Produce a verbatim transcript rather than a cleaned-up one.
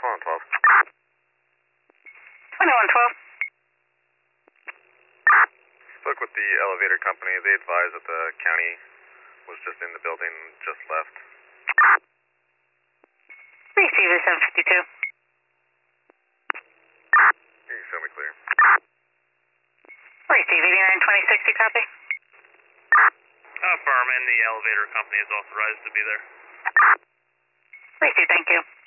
twenty-one twelve. twenty-one twelve. Spoke with the elevator company. They advised that the county was just in the building, just left. Receiver seven fifty-two. Can you show me clear? Receive eighty-nine twenty sixty, copy. Affirm, and the elevator company is authorized to be there. Receive, thank you.